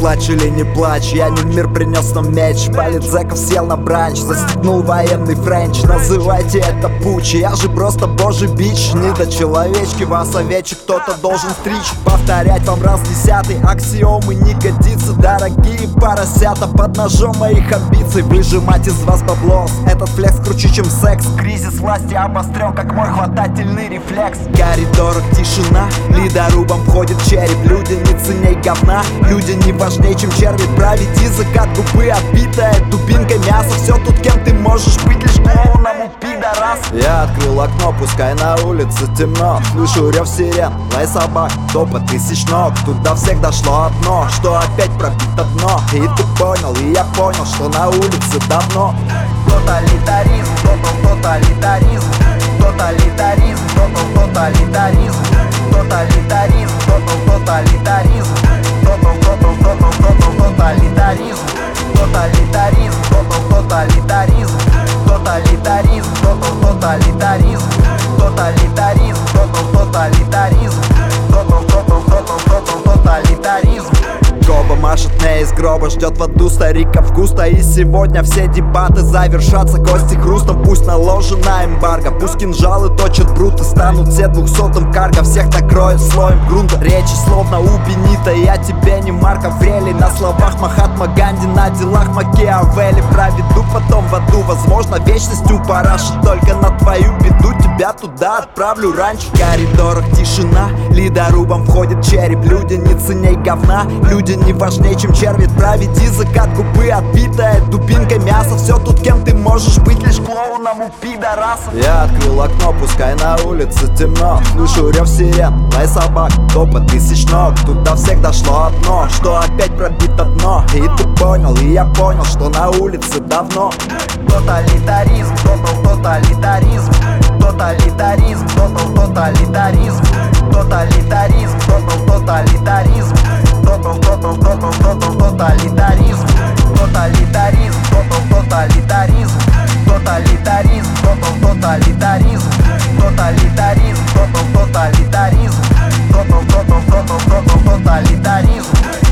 плачь или не плачь, я не в мир принес нам меч. Валит зэков, сел на бранч, застегнул военный френч. Называйте это пуч, я же просто божий бич. Не до человечки, вас овечек кто-то должен стричь. Повторять вам раз десятый, аксиомы не годится. Дорогие поросята под ножом моих амбиций. Выжимать из вас баблос, этот флекс круче, чем секс. Кризис власти обострен, как мой хватательный рефлекс. В коридорах тишина, ледорубом входит череп. Люди не ценей говна, люди не важнее, чем черви. Проведи закат губы, отбитая дубинкой мясо. Все тут, кем ты можешь быть, лишь клоуном у пидорас. Я открыл окно, пускай на улице темно. Слышу рев сирен, лай собак, топот тысяч ног. Тут до всех дошло одно, что опять пробито дно. И ты понял, и я понял, что на улице давно. Тоталитаризм, тоталитаризм, тоталитаризм, тоталитаризм, тоталитаризм, тоталитаризм, тоталитаризм, тоталитаризм, тоталитаризм, тоталитаризм, тоталитаризм, тоталитаризм, тоталитаризм, тоталитаризм. Коба машет мне из гроба, ждет в аду стариков густо. И сегодня все дебаты завершатся кости хрустом. Пусть наложена эмбарго, пусть кинжалы точат бруты. Станут все 200-м карго, всех накроет слоем грунта. Речи словно у Бенита, я тебе не Марко Аврелий. На словах Махатма Ганди, на делах Макиавелли. Проведу потом в аду, возможно, вечностью парашют. Только на твою беду тебя туда отправлю раньше. В коридорах тишина, ледорубом входит череп. Люди не ценей говна, люди не важнее, чем черви. Проведи закат губы, отбитая дубинкой мясо. Все тут, кем ты можешь быть, лишь клоуном у пидорасов. Я открыл окно, пускай на улице темно. Слышу рев сирен, лай собак, топот тысяч ног. Тут до всех дошло одно, что опять пробито дно. И ты понял, и я понял, что на улице давно. Тоталитаризм, тоталитаризм, тоталитаризм, тоталитаризм, тоталитаризм, тоталитаризм, тоталитаризм, тоталитаризм, тоталитаризм, тоталитаризм, тоталитаризм, тоталитаризм, тоталитаризм, тоталитаризм.